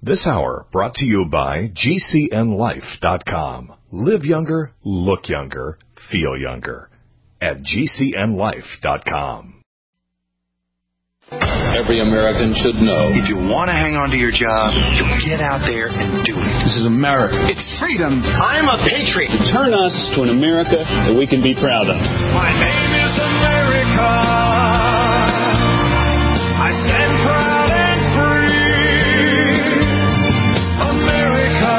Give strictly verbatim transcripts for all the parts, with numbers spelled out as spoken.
This hour brought to you by G C N life dot com. Live younger, look younger, feel younger at G C N life dot com. Every American should know. If you want to hang on to your job, you get out there and do it. This is America. It's freedom. I'm a patriot. Turn us to an America that we can be proud of. My name is America. I stand proud and free. America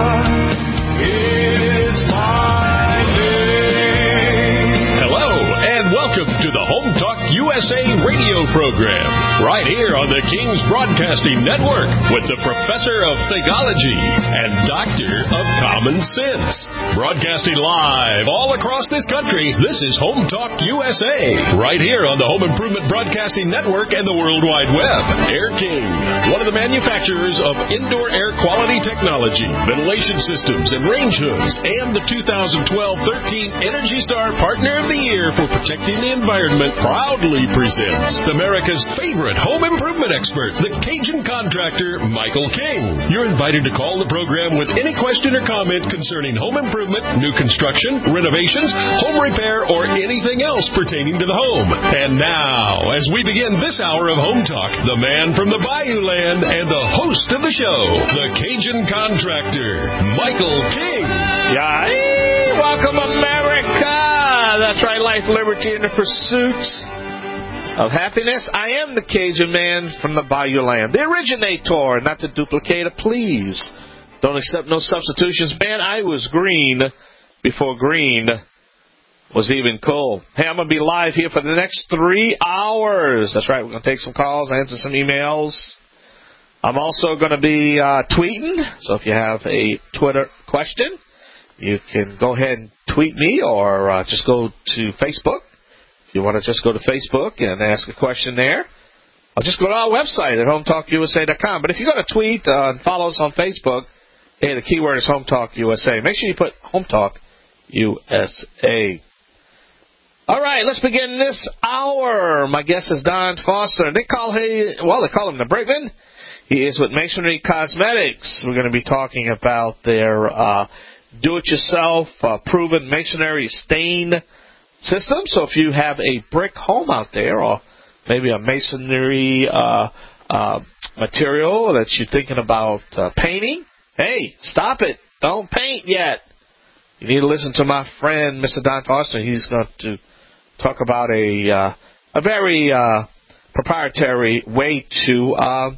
is my name. Hello, and welcome to the Home Talk U S A radio program, right here on the King's Broadcasting Network with the Professor of Theology and Doctor of Common Sense. Broadcasting live all across this country, this is Home Talk U S A, right here on the Home Improvement Broadcasting Network and the World Wide Web. Air King, one of the manufacturers of indoor air quality technology, ventilation systems, and range hoods, and the two thousand twelve thirteen Energy Star Partner of the Year for protecting the environment, proudly presents America's favorite home improvement expert, the Cajun contractor, Michael King. You're invited to call the program with any question or comment concerning home improvement, new construction, renovations, home repair, or anything else pertaining to the home. And now, as we begin this hour of Home Talk, the man from the Bayou Land and the host of the show, the Cajun contractor, Michael King. Yay! Welcome, America! That's right, life, liberty, and the pursuit of happiness. I am the Cajun man from the Bayou Land, the originator, not the duplicator. Please don't accept no substitutions. Man, I was green before green was even cool. Hey, I'm going to be live here for the next three hours. That's right, we're going to take some calls, answer some emails. I'm also going to be uh, tweeting, so if you have a Twitter question, you can go ahead and tweet me or uh, just go to Facebook. If you want to just go to Facebook and ask a question there, I'll just go to our website at home talk U S A dot com. But if you're going to tweet uh, and follow us on Facebook, hey, the keyword is Home Talk U S A. Make sure you put Home Talk U S A. All right, let's begin this hour. My guest is Don Foster. They call him, well, they call him the Brickman. He is with Masonry Cosmetics. We're going to be talking about their uh, do-it-yourself uh, proven masonry stain system. So if you have a brick home out there or maybe a masonry uh, uh, material that you're thinking about uh, painting, hey, stop it. Don't paint yet. You need to listen to my friend, Mister Don Foster. He's going to talk about a uh, a very uh, proprietary way to uh,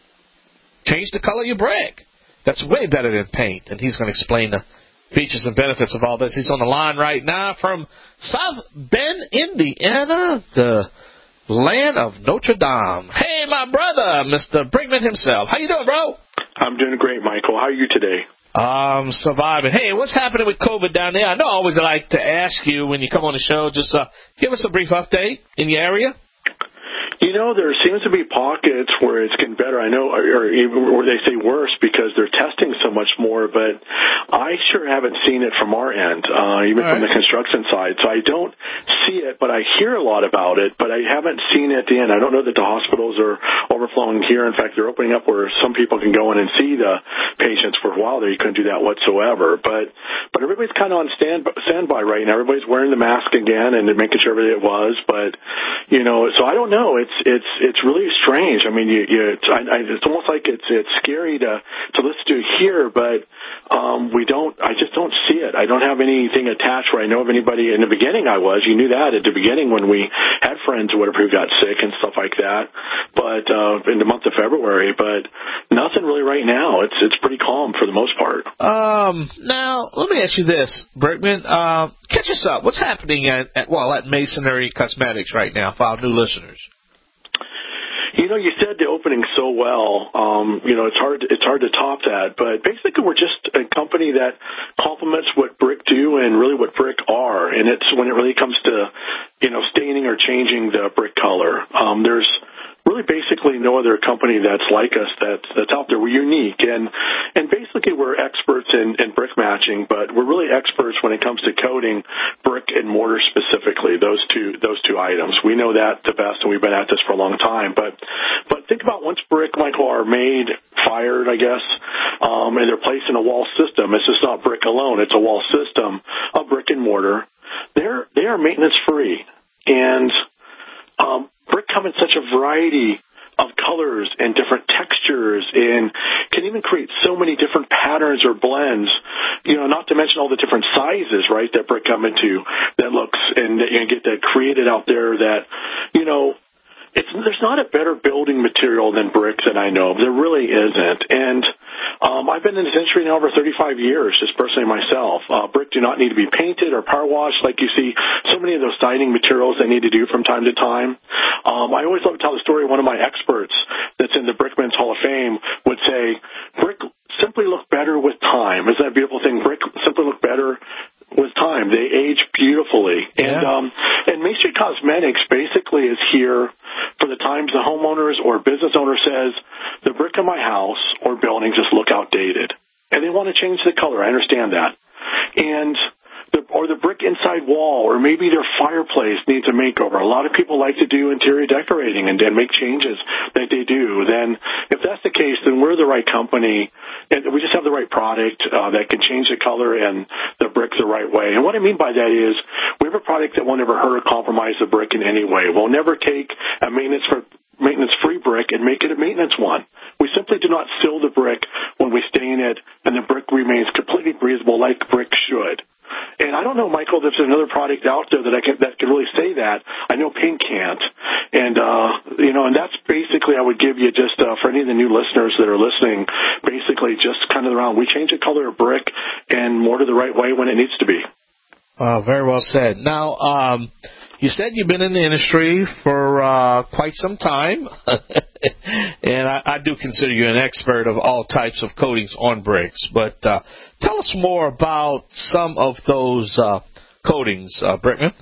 change the color of your brick. That's way better than paint. And he's going to explain the features and benefits of all this. He's on the line right now from South Bend, Indiana, the land of Notre Dame. Hey, my brother, Mister Brickman himself. How you doing, bro? I'm doing great, Michael. How are you today? Um, surviving. Hey, what's happening with COVID down there? I know I always like to ask you when you come on the show, just uh, give us a brief update in your area. You know, there seems to be pockets where it's getting better. I know, or even where they say worse because they're testing so much more, but I sure haven't seen it from our end, uh, even All from right. the construction side. So I don't see it, but I hear a lot about it, but I haven't seen it at the end. I don't know that the hospitals are overflowing here. In fact, they're opening up where some people can go in and see the patients. For a while there, you couldn't do that whatsoever. But but everybody's kind of on stand, standby right now. Everybody's wearing the mask again and making sure everything it was. But, you know, so I don't know. It's It's it's really strange. I mean, you, you it's, I, I, it's almost like it's it's scary to to listen to here, but um, we don't. I just don't see it. I don't have anything attached where I know of anybody. In the beginning, I was. You knew that at the beginning when we had friends or whatever who got sick and stuff like that. But uh, in the month of February, but nothing really right now. It's it's pretty calm for the most part. Um. Now let me ask you this, Brickman. Uh, catch us up. What's happening at, at well at Masonry Cosmetics right now for our new listeners? You know, you said the opening so well. Um, you know, it's hard. It's hard to top that. But basically, we're just a company that complements what brick do and really what brick are. And it's when it really comes to, you know, staining or changing the brick color. Um, there's really basically no other company that's like us that's that's out there. We're unique, and and basically we're experts in, in brick matching, but we're really experts when it comes to coating brick and mortar specifically. Those two those two items, we know that the best, and we've been at this for a long time. But but think about once brick, Michael, are made, fired, I guess, um, and they're placed in a wall system. It's just not brick alone; it's a wall system of brick and mortar. They're they are maintenance free, and um, brick come in such a variety of colors and different textures, and can even create so many different patterns or blends, you know, not to mention all the different sizes, right, that brick come into that looks and, and get that created out there that, you know, it's, there's not a better building material than brick that I know of. There really isn't. And um, I've been in this industry now over thirty-five years, just personally myself. Uh, brick do not need to be painted or power washed like you see so many of those siding materials they need to do from time to time. Um, I always love to tell the story. One of my experts that's in the Brickman's Hall of Fame would say, brick simply look better with time. Isn't that a beautiful thing? Brick simply look better with time. They age beautifully. Yeah. And um, and Main Street Cosmetics basically is here for the times the homeowners or business owner says, the brick in my house or building just look outdated. And they want to change the color. I understand that. And the, or the brick inside wall, or maybe their fireplace needs a makeover. A lot of people like to do interior decorating and, and make changes that they do. Then if that's the case, then we're the right company, and we just have the right product uh, that can change the color and the brick the right way. And what I mean by that is we have a product that won't ever hurt or compromise the brick in any way. We'll never take a maintenance for maintenance-free brick and make it a maintenance one. We simply do not seal the brick when we stain it, and the brick remains completely breathable like brick should. And I don't know, Michael, if there's another product out there that I can that can really say that. I know paint can't. And, uh, you know, and that's basically I would give you just uh, for any of the new listeners that are listening, basically just kind of around. We change the color of brick and mortar the right way when it needs to be. Uh, very well said. Now, um, you said you've been in the industry for uh, quite some time, and I, I do consider you an expert of all types of coatings on bricks. But uh, tell us more about some of those uh, coatings, uh, Brickman.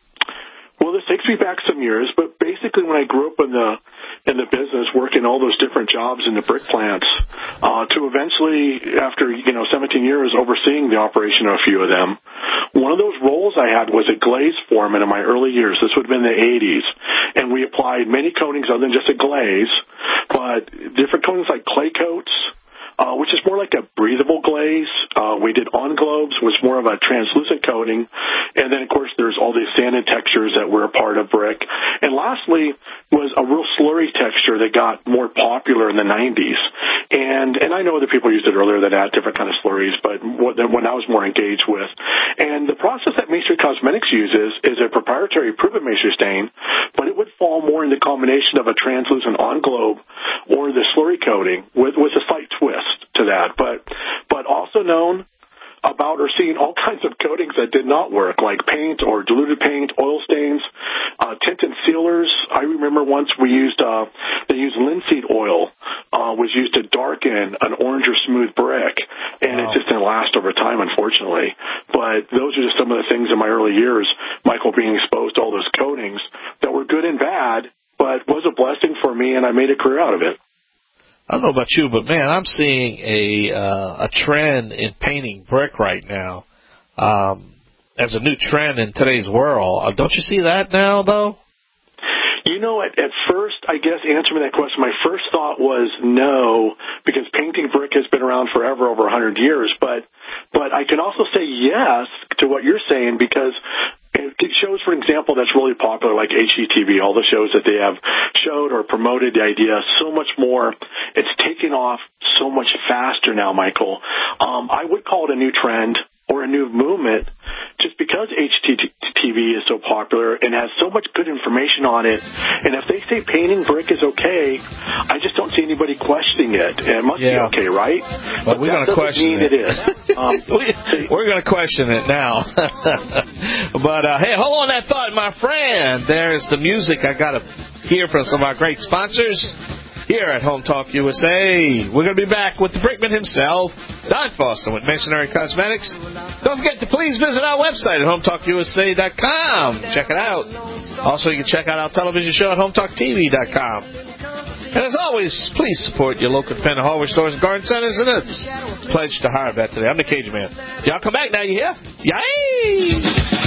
Well, this takes me back some years, but basically when I grew up in the in the business, working all those different jobs in the brick plants, uh, to eventually, after you know seventeen years overseeing the operation of a few of them, one of those roles I had was a glaze foreman in my early years. This would have been the eighties, and we applied many coatings other than just a glaze, but different coatings like clay coats, Uh, which is more like a breathable glaze. Uh, we did on globes, was more of a translucent coating. And then, of course, there's all these sanded textures that were a part of brick. And lastly was a real slurry texture that got more popular in the nineties. And and I know other people used it earlier than that, different kind of slurries, but what, when I was more engaged with. And the process that Main Street Cosmetics uses is a proprietary proven masonry stain, but it would fall more in the combination of a translucent on globe or the slurry coating with, with a slight twist to that, but but also known about or seen all kinds of coatings that did not work, like paint or diluted paint, oil stains, uh, tint and sealers. I remember once we used, uh, they used linseed oil, uh, was used to darken an orange or smooth brick, and wow. It just didn't last over time, unfortunately. But those are just some of the things in my early years, Michael, being exposed to all those coatings that were good and bad, but was a blessing for me, and I made a career out of it. I don't know about you, but, man, I'm seeing a uh, a trend in painting brick right now um, as a new trend in today's world. Uh, don't you see that now, though? You know, at, at first, I guess, answering that question, my first thought was no, because painting brick has been around forever, over one hundred years. But, but I can also say yes to what you're saying, because it shows, for example, that's really popular, like H G T V, all the shows that they have showed or promoted the idea so much more. It's taken off so much faster now, Michael. Um, I would call it a new trend or a new movement just because H G T V is so popular and has so much good information on it. And if they say painting brick is okay, I just don't see anybody questioning it. And it must yeah. be okay, right? Well, but we're going to question it. it. it is. Um, we, we're going to question it now. But, uh, hey, hold on that thought, my friend. There's the music I got to hear from some of our great sponsors here at Home Talk U S A. We're going to be back with the Brickman himself, Don Foster with Masonry Cosmetics. Don't forget to please visit our website at home talk u s a dot com. Check it out. Also, you can check out our television show at home talk t v dot com. And as always, please support your local independent hardware stores and garden centers, and it's pledged to hire that today. I'm the Cajun Man. Y'all come back now, you hear? Yay!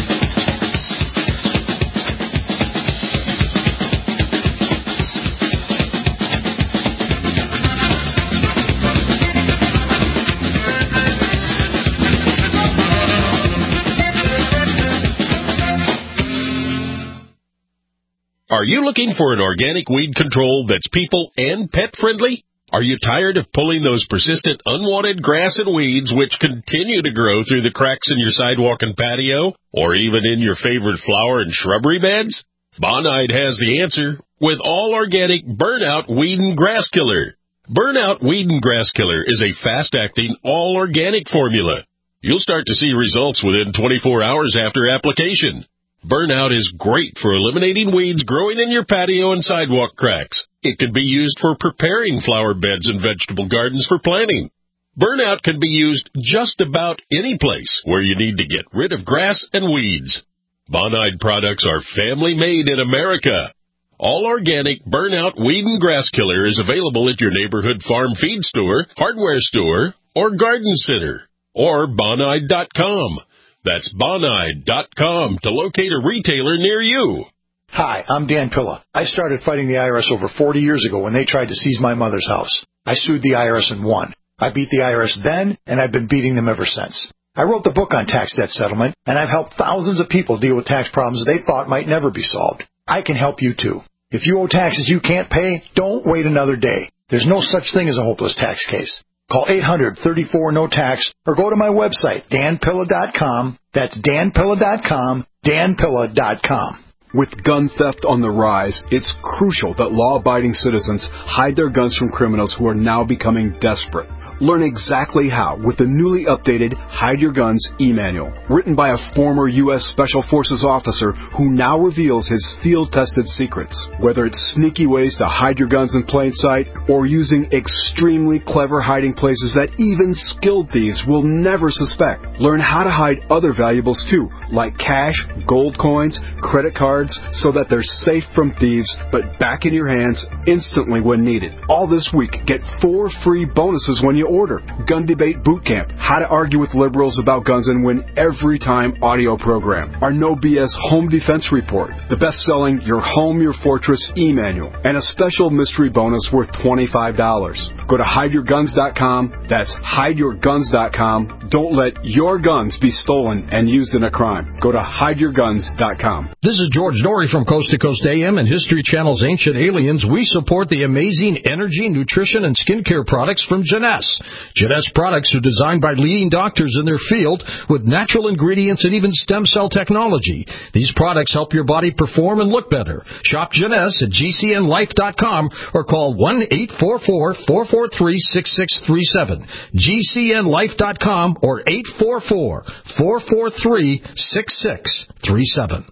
Are you looking for an organic weed control that's people and pet friendly? Are you tired of pulling those persistent unwanted grass and weeds which continue to grow through the cracks in your sidewalk and patio, or even in your favorite flower and shrubbery beds? Bonide has the answer with all organic Burnout Weed and Grass Killer. Burnout Weed and Grass Killer is a fast-acting, all-organic formula. You'll start to see results within twenty-four hours after application. Burnout is great for eliminating weeds growing in your patio and sidewalk cracks. It can be used for preparing flower beds and vegetable gardens for planting. Burnout can be used just about any place where you need to get rid of grass and weeds. Bonide products are family-made in America. All organic Burnout Weed and Grass Killer is available at your neighborhood farm feed store, hardware store, or garden center, or bonide dot com. That's bonide dot com to locate a retailer near you. Hi, I'm Dan Pilla. I started fighting the I R S over forty years ago when they tried to seize my mother's house. I sued the I R S and won. I beat the I R S then, and I've been beating them ever since. I wrote the book on tax debt settlement, and I've helped thousands of people deal with tax problems they thought might never be solved. I can help you too. If you owe taxes you can't pay, don't wait another day. There's no such thing as a hopeless tax case. Call eight hundred, thirty-four, no tax or go to my website, dan pilla dot com. That's dan pilla dot com, dan pilla dot com. With gun theft on the rise, it's crucial that law-abiding citizens hide their guns from criminals who are now becoming desperate. Learn exactly how with the newly updated Hide Your Guns e-manual, written by a former U S Special Forces officer who now reveals his field-tested secrets. Whether it's sneaky ways to hide your guns in plain sight or using extremely clever hiding places that even skilled thieves will never suspect. Learn how to hide other valuables too, like cash, gold coins, credit cards, so that they're safe from thieves but back in your hands instantly when needed. All this week, get four free bonuses when you order. Gun Debate Boot Camp, How to Argue with Liberals About Guns and Win Every Time audio program. Our No B S Home Defense Report, the best-selling Your Home, Your Fortress e-manual, and a special mystery bonus worth twenty-five dollars. Go to hide your guns dot com. That's hide your guns dot com. Don't let your guns be stolen and used in a crime. Go to hide your guns dot com. This is George Norrie from Coast to Coast A M and History Channel's Ancient Aliens. We support the amazing energy, nutrition, and skincare products from Jeunesse. Jeunesse products are designed by leading doctors in their field with natural ingredients and even stem cell technology. These products help your body perform and look better. Shop Jeunesse at g c n life dot com or call one eight four four, four four three, six six three seven. g c n life dot com or eight four four, four four three, six six three seven.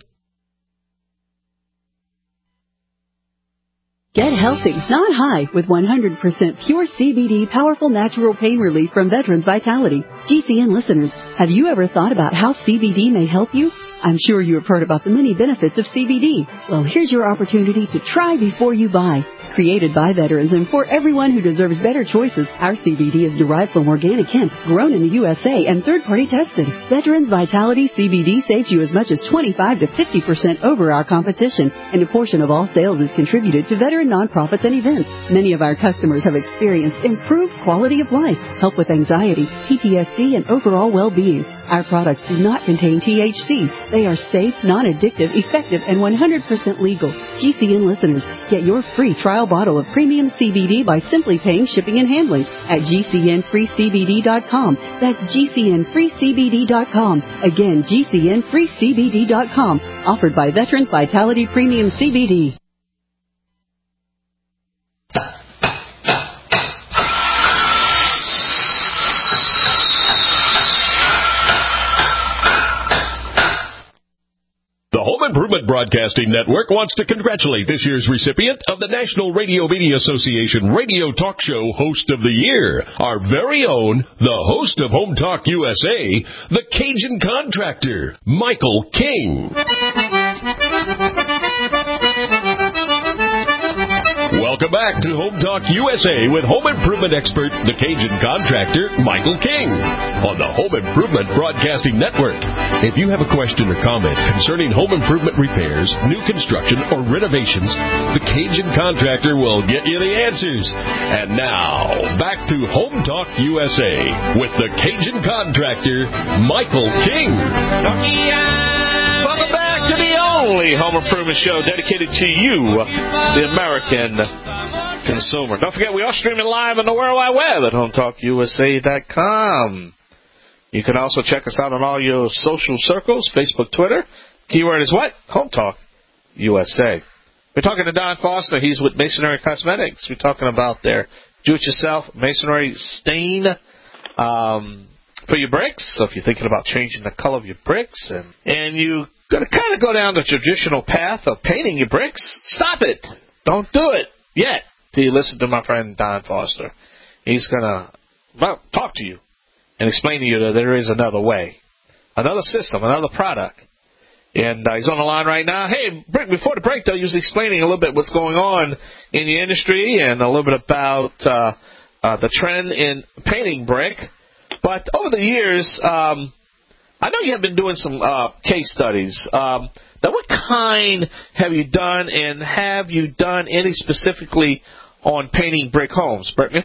Get healthy, not high, with one hundred percent pure C B D powerful natural pain relief from Veterans Vitality. G C N listeners, have you ever thought about how C B D may help you? I'm sure you have heard about the many benefits of C B D. Well, here's your opportunity to try before you buy. Created by veterans and for everyone who deserves better choices, our C B D is derived from organic hemp, grown in the U S A and third-party tested. Veterans Vitality C B D saves you as much as twenty-five to fifty percent over our competition, and a portion of all sales is contributed to veteran nonprofits and events. Many of our customers have experienced improved quality of life, help with anxiety, P T S D, and overall well-being. Our products do not contain T H C. They are safe, non-addictive, effective, and one hundred percent legal. G C N listeners, get your free trial bottle of premium C B D by simply paying shipping and handling at g c n free c b d dot com. That's g c n free c b d dot com. Again, g c n free c b d dot com. Offered by Veterans Vitality Premium C B D. The Home Improvement Broadcasting Network wants to congratulate this year's recipient of the National Radio Media Association Radio Talk Show Host of the Year, our very own, the host of Home Talk U S A, the Cajun Contractor, Michael King. Welcome back to Home Talk U S A with home improvement expert, the Cajun contractor, Michael King, on the Home Improvement Broadcasting Network. If you have a question or comment concerning home improvement repairs, new construction, or renovations, the Cajun contractor will get you the answers. And now, back to Home Talk U S A with the Cajun contractor, Michael King. Welcome back to the only home improvement show dedicated to you, the American consumer. Don't forget, we are streaming live on the World Wide Web at home talk U S A dot com. You can also check us out on all your social circles, Facebook, Twitter. Keyword is what? Home Talk U S A. We're talking to Don Foster. He's with Masonry Cosmetics. We're talking about their do-it-yourself masonry stain um, for your bricks. So if you're thinking about changing the color of your bricks and, and you got to kind of go down the traditional path of painting your bricks, stop it. Don't do it yet. Till you listen to my friend Don Foster. He's going to well, talk to you and explain to you that there is another way, another system, another product. And uh, he's on the line right now. Hey, before the break, though, he was explaining a little bit what's going on in the industry and a little bit about uh, uh, the trend in painting brick. But over the years, um, I know you have been doing some uh, case studies. Um, now, what kind have you done, and have you done any specifically on painting brick homes, Brickman?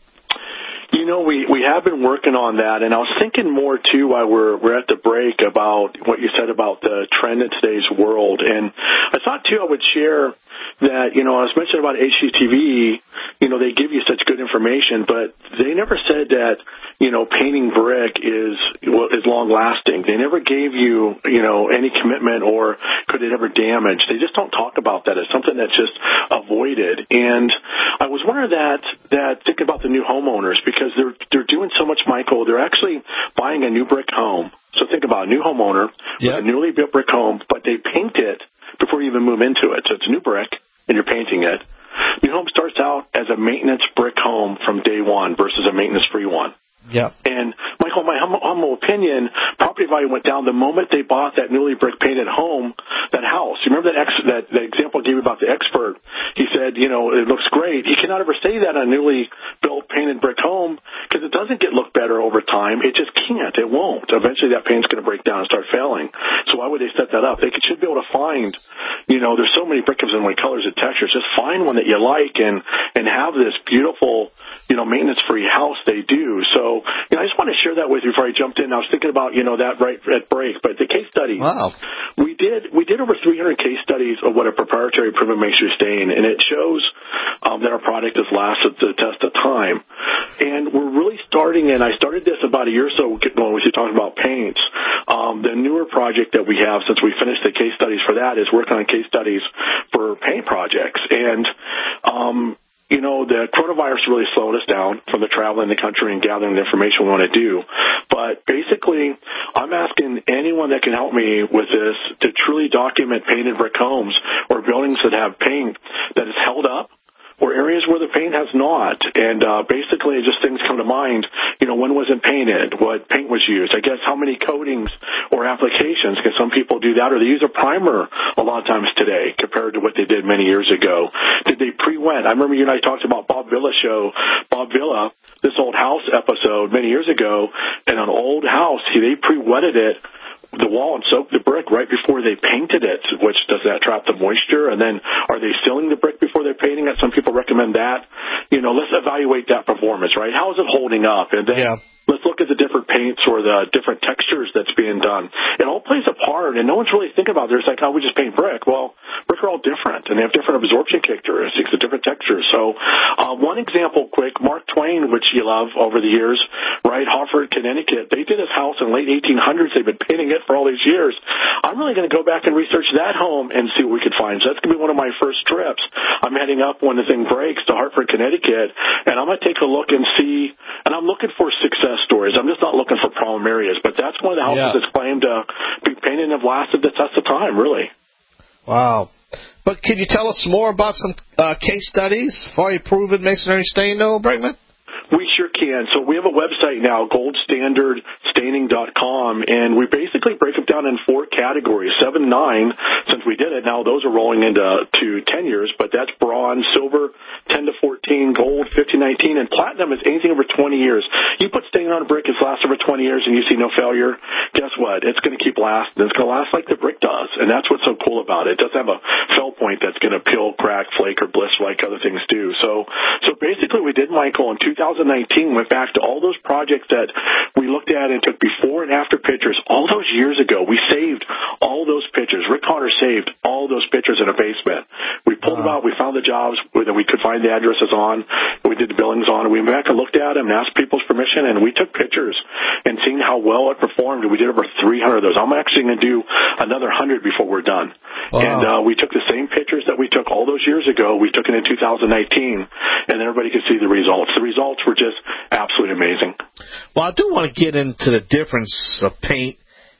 You know, we, we have been working on that, and I was thinking more, too, while we're, we're at the break about what you said about the trend in today's world. And I thought, too, I would share that, you know, I was mentioning about H G T V, you know, they give you such good information, but they never said that, you know, painting brick is is long-lasting. They never gave you, you know, any commitment or could it ever damage. They just don't talk about that. It's something that's just avoided. And I was wondering that, that thinking about the new homeowners, because they're they're doing so much, Michael. They're actually buying a new brick home. So think about a new homeowner yep. with a newly built brick home, but they paint it before you even move into it. So it's a new brick, and you're painting it. New home starts out as a maintenance brick home from day one versus a maintenance-free one. Yeah. And, Michael, my humble, humble opinion, property value went down the moment they bought that newly brick painted home, that house. You remember that, ex, that, that example I gave you about the expert? He said, you know, it looks great. He cannot ever say that on a newly built painted brick home because it doesn't get look better over time. It just can't. It won't. Eventually that paint's going to break down and start failing. So why would they set that up? They could, should be able to find, you know, there's so many brick houses and like colors and textures. Just find one that you like and, and have this beautiful, you know, maintenance-free house they do. So, you know, I just want to share that with you before I jumped in. I was thinking about, you know, that right at break, but the case studies. Wow. We did, we did over three hundred case studies of what a proprietary improvement masonry stain, and it shows um, that our product has lasted the test of time. And we're really starting, and I started this about a year or so when we were talking about paints. Um, the newer project that we have, since we finished the case studies for that, is working on case studies for paint projects. And, um, you know, the coronavirus really slowed us down from the traveling the country and gathering the information we want to do. But basically, I'm asking anyone that can help me with this to truly document painted brick homes or buildings that have paint that is held up, or areas where the paint has not. And uh, basically, just things come to mind, you know, when was it painted, what paint was used, I guess how many coatings or applications, because some people do that, or they use a primer a lot of times today compared to what they did many years ago. Did they pre-wet? I remember you and I talked about Bob Villa's show, Bob Villa, this old house episode many years ago, and an old house, he, they pre-wetted it, the wall, and soaked the brick right before they painted it, which does that trap the moisture? And then are they sealing the brick before they're painting it? Some people recommend that. You know, let's evaluate that performance, right? How is it holding up? And then yeah. let's look at the different paints or the different textures that's being done. It all plays a part, and no one's really thinking about it. There's like, oh, we just paint brick. Well, brick are all different, and they have different absorption characteristics and different textures. So uh, one example quick, Mark Twain, which you love over the years, right, Hartford, Connecticut, they did his house in the late eighteen hundreds. They've been painting it for all these years. I'm really going to go back and research that home and see what we could find. So that's going to be one of my first trips. I'm heading up when the thing breaks to Hartford, Connecticut, and I'm going to take a look and see, and I'm looking for success stories. I'm just not looking for problem areas, but that's one of the houses yeah. that's claimed to be painted and have lasted the test of time, really. Wow. But can you tell us more about some uh, case studies for a proven masonry stain, though, Brickman? We sure can. So we have a website now, gold standard staining dot com, and we basically break them down in four categories, seven, nine, since we did it. Now those are rolling into to ten years, but that's bronze, silver, ten to fourteen, gold, fifteen, nineteen, and platinum is anything over twenty years. You put stain on a brick, it's lasts over twenty years, and you see no failure, guess what? It's going to keep lasting. It's going to last like the brick does, and that's what's so cool about it. It doesn't have a fell point that's going to peel, crack, flake, or blister like other things do. So, so basically we did, Michael, in two thousand nineteen, went back to all those projects that we looked at and took before and after pictures all those years ago. We saved all those pictures. Rick Connor saved all those pictures in a basement. We pulled them out. We found the jobs that we could find the addresses on. And we did the billings on. And we went back and looked at them and asked people's permission, and we took pictures and seen how well it performed. And we did over three hundred of those. I'm actually going to do another one hundred before we're done. Wow. And uh, we took the same pictures that we took all those years ago. We took it in two thousand nineteen, and everybody could see the results. The results were just absolutely amazing. Well, I do want to get into the difference of paint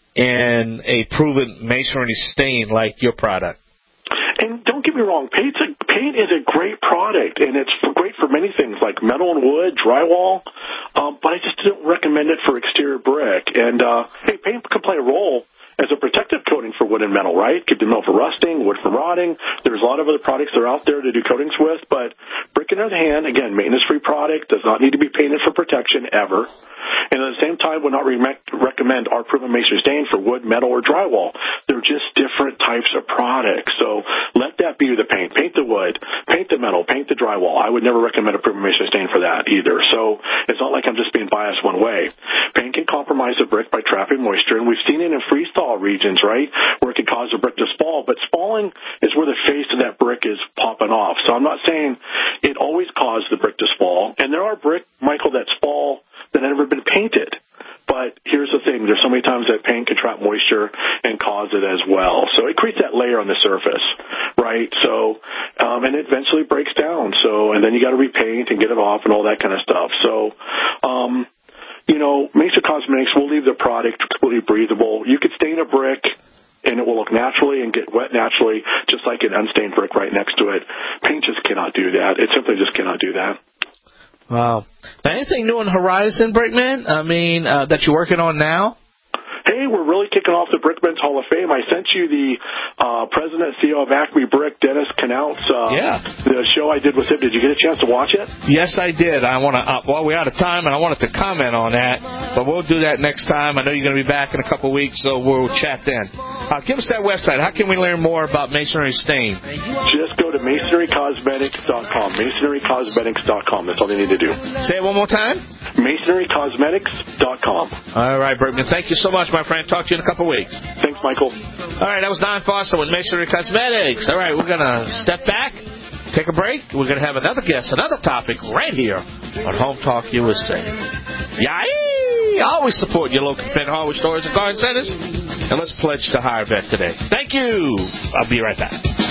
and a proven masonry stain like your product. And don't get me wrong, paint's a, paint is a great product, and it's for, great for many things like metal and wood, drywall, um, but I just don't recommend it for exterior brick. And, uh, hey, paint can play a role as a protective coating for wood and metal, right? Keep the metal from rusting, wood from rotting. There's a lot of other products that are out there to do coatings with, but brick in the hand, again, maintenance-free product, does not need to be painted for protection ever. And at the same time, would not re- recommend our proven masonry stain for wood, metal, or drywall. They're just different types of products. So let that be the paint. Paint the wood, paint the metal, paint the drywall. I would never recommend a proven masonry stain for that either. So it's not like I'm just being biased one way. Paint can compromise the brick by trapping moisture, and we've seen it in freeze-thaw regions, right, where it can cause the brick to spall. But spalling is where the face of that brick is popping off. So I'm not saying it always caused the brick to spall. And there are brick, Michael, that spall that have never been painted. But here's the thing. There's so many times that paint can trap moisture and cause it as well. So it creates that layer on the surface, right? So, um, and it eventually breaks down. So, and then you got to repaint and get it off and all that kind of stuff. So, um, you know, Mesa Cosmetics will leave the product completely breathable. You could stain a brick and it will look naturally and get wet naturally, just like an unstained brick right next to it. Paint just cannot do that. It simply just cannot do that. Wow. Now, anything new on the horizon, Brickman? I mean, uh, that you're working on now? Hey, we're really kicking off the Brickman's Hall of Fame. I sent you the uh, president and C E O of Acme Brick, Dennis Knaut's, uh, yeah. the show I did with him. Did you get a chance to watch it? Yes, I did. I want to. Uh, well, we're out of time, and I wanted to comment on that, but we'll do that next time. I know you're going to be back in a couple of weeks, so we'll chat then. Uh, give us that website. How can we learn more about masonry stain? Just go to masonry cosmetics dot com. masonry cosmetics dot com. That's all you need to do. Say it one more time. masonry cosmetics dot com. All right, Brickman. Thank you so much, my friend. Talk to you in a couple of weeks. Thanks, Michael. All right, that was Don Foster with Masonry Cosmetics. All right, we're going to step back, take a break. We're going to have another guest, another topic right here on Home Talk U S A. Yay! Always support your local Penn Hardware stores and garden centers. And let's pledge to hire vet today. Thank you. I'll be right back.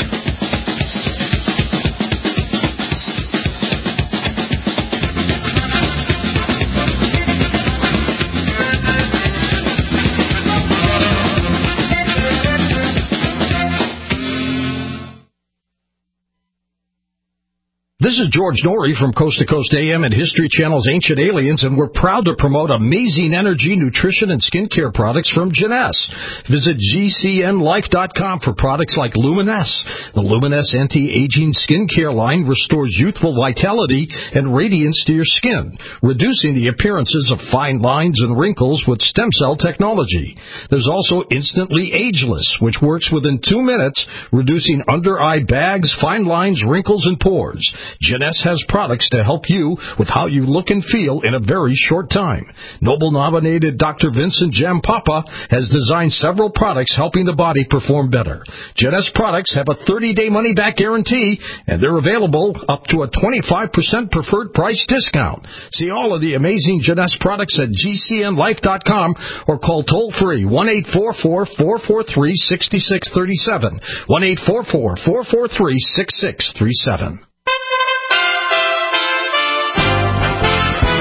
This is George Norrie from Coast to Coast A M and History Channel's Ancient Aliens, and we're proud to promote amazing energy, nutrition, and skincare products from Jeunesse. Visit G C N life dot com for products like Luminesse. The Luminesse anti-aging skincare line restores youthful vitality and radiance to your skin, reducing the appearances of fine lines and wrinkles with stem cell technology. There's also Instantly Ageless, which works within two minutes, reducing under-eye bags, fine lines, wrinkles, and pores. Jeunesse has products to help you with how you look and feel in a very short time. Nobel-nominated Doctor Vincent Jampapa has designed several products helping the body perform better. Jeunesse products have a thirty-day money-back guarantee, and they're available up to a twenty-five percent preferred price discount. See all of the amazing Jeunesse products at G C N life dot com or call toll-free one eight four four, four four three, six six three seven, one eight four four, four four three, six six three seven.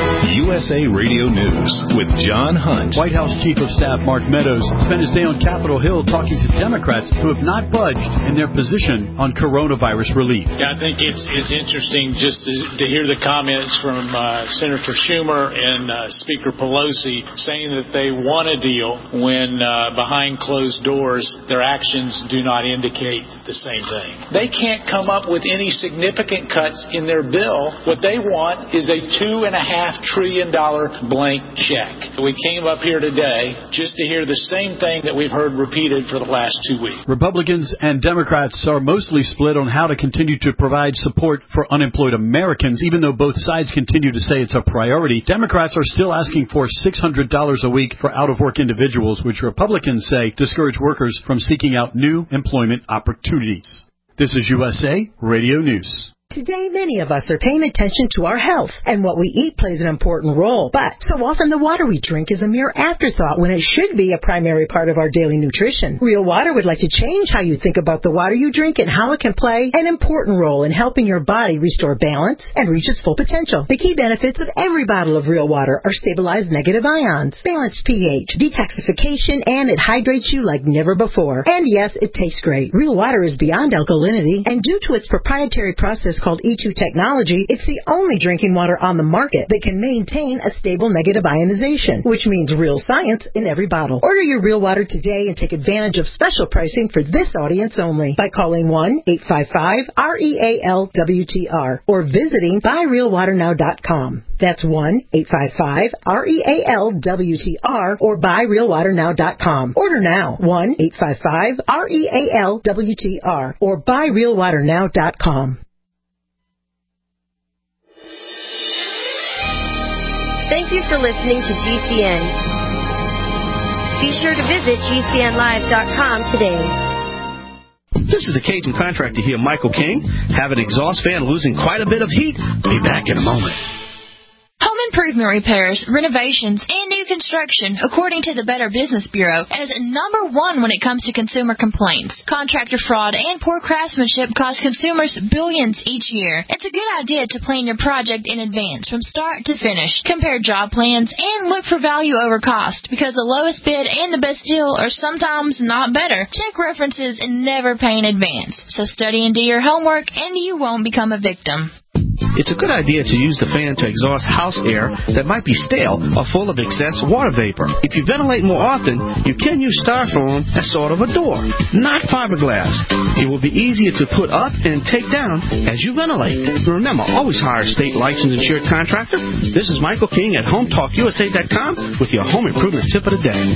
U S A Radio News with John Hunt. White House Chief of Staff Mark Meadows spent his day on Capitol Hill talking to Democrats who have not budged in their position on coronavirus relief. Yeah, I think it's it's interesting just to, to hear the comments from uh, Senator Schumer and uh, Speaker Pelosi saying that they want a deal when uh, behind closed doors their actions do not indicate the same thing. They can't come up with any significant cuts in their bill. What they want is a two and a half trillion dollar blank check. We came up here today just to hear the same thing that we've heard repeated for the last two weeks. Republicans and Democrats are mostly split on how to continue to provide support for unemployed Americans. Even though both sides continue to say it's a priority, Democrats are still asking for six hundred dollars a week for out-of-work individuals, which Republicans say discourage workers from seeking out new employment opportunities. This is U S A Radio News. Today, many of us are paying attention to our health, and what we eat plays an important role. But so often the water we drink is a mere afterthought when it should be a primary part of our daily nutrition. Real Water would like to change how you think about the water you drink and how it can play an important role in helping your body restore balance and reach its full potential. The key benefits of every bottle of Real Water are stabilized negative ions, balanced pH, detoxification, and it hydrates you like never before. And yes, it tastes great. Real Water is beyond alkalinity, and due to its proprietary process called E two technology, it's the only drinking water on the market that can maintain a stable negative ionization, which means real science in every bottle. Order your Real Water today and take advantage of special pricing for this audience only by calling one eight five five R E A L W T R or visiting buy real water now dot com. That's one eight five five R E A L W T R or buy real water now dot com. Order now, one eight five five R E A L W T R or buy real water now dot com. Thank you for listening to G C N. Be sure to visit G C N live dot com today. This is the Cajun contractor here, Michael King. Have an exhaust fan losing quite a bit of heat? Be back in a moment. Home improvement repairs, renovations, and new construction, according to the Better Business Bureau, is number one when it comes to consumer complaints. Contractor fraud and poor craftsmanship cost consumers billions each year. It's a good idea to plan your project in advance from start to finish. Compare job plans and look for value over cost, because the lowest bid and the best deal are sometimes not better. Check references and never pay in advance. So study and do your homework, and you won't become a victim. It's a good idea to use the fan to exhaust house air that might be stale or full of excess water vapor. If you ventilate more often, you can use styrofoam as sort of a door, not fiberglass. It will be easier to put up and take down as you ventilate. Remember, always hire a state licensed insured contractor. This is Michael King at home talk U S A dot com with your home improvement tip of the day.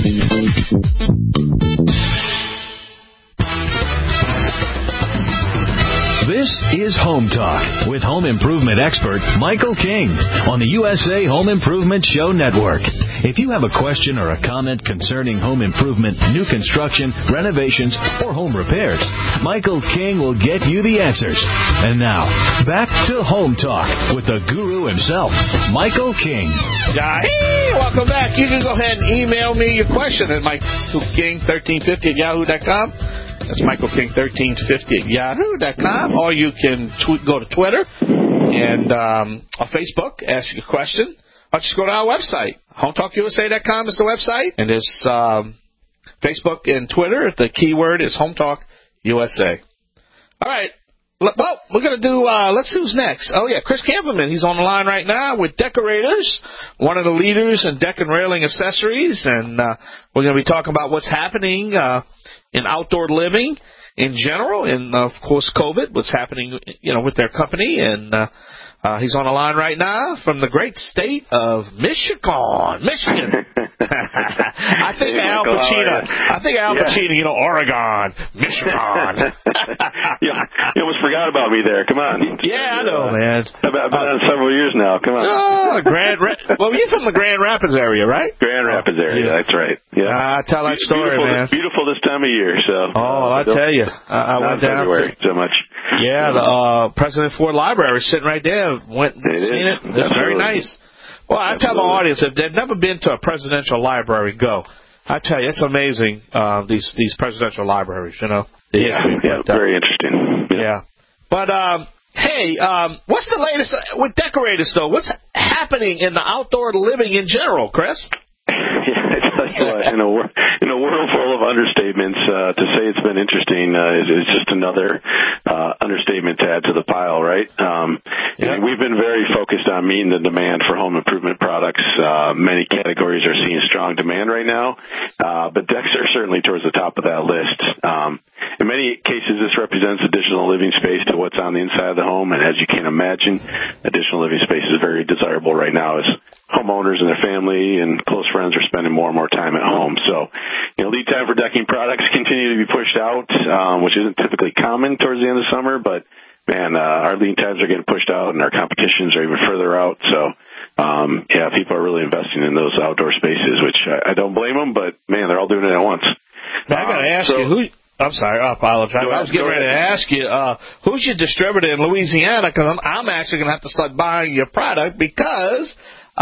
This is Home Talk with home improvement expert Michael King on the U S A Home Improvement Show Network. If you have a question or a comment concerning home improvement, new construction, renovations, or home repairs, Michael King will get you the answers. And now, back to Home Talk with the guru himself, Michael King. Hey, welcome back. You can go ahead and email me your question at michael king thirteen fifty at yahoo dot com. That's michael king thirteen fifty at yahoo dot com. Or you can tweet, go to Twitter and um, or Facebook, ask your question. Or just go to our website. home talk U S A dot com is the website. And there's um, Facebook and Twitter. The keyword is Home Talk U S A. All right. Well, we're going to do, uh, let's see who's next. Oh, yeah, Chris Campbellman. He's on the line right now with Decorators, one of the leaders in deck and railing accessories. And uh, we're going to be talking about what's happening uh, in outdoor living in general, and, uh, of course, COVID, what's happening, you know, with their company. And uh, uh, he's on the line right now from the great state of Michigan. Michigan. I think hey, Al Pacino. I think Al Pacino, yeah. you know, Oregon, Michigan. you, you almost forgot about me there. Come on. Yeah, I know, man. I've been, I've been uh, on several years now. Come on. Oh, Grand Ra- well, you're from the Grand Rapids area, right? Grand Rapids area, yeah. That's right. Yeah. Uh, tell that story, beautiful, man. Beautiful this time of year. So. Oh, I tell you, I, I went down February to, so much. Yeah, the uh, President Ford Library sitting right there. Went and it seen is. it. It's very nice. Well, I tell my audience, if they've never been to a presidential library, go. I tell you, it's amazing, uh, these these presidential libraries, you know. The yeah, history, yeah but, uh, very interesting. Yeah. yeah. But um, Hey, um, what's the latest with decorators, though? What's happening in the outdoor living in general, Chris? Yeah, I tell you what, in a, in a world full of understatements, uh, to say it's been interesting uh, is, is just another uh, understatement to add to the pile, right? Um, yeah. We've been very focused on meeting the demand for home improvement products. Uh, many categories are seeing strong demand right now, uh, but decks are certainly towards the top of that list. Um, in many cases, this represents additional living space to what's on the inside of the home, and as you can imagine, additional living space is very desirable right now as homeowners and their family and close friends are spending more and more time at home. So, you know, lead time for decking products continue to be pushed out, um, which isn't typically common towards the end of summer, but man, uh, our lead times are getting pushed out and our competitions are even further out. So, um, yeah, people are really investing in those outdoor spaces, which I, I don't blame them, but man, they're all doing it at once. Now, I got to ask um, so, you, who, I'm sorry, I apologize. I was getting ready to ask you, uh, who's your distributor in Louisiana? Because I'm, I'm actually going to have to start buying your product because,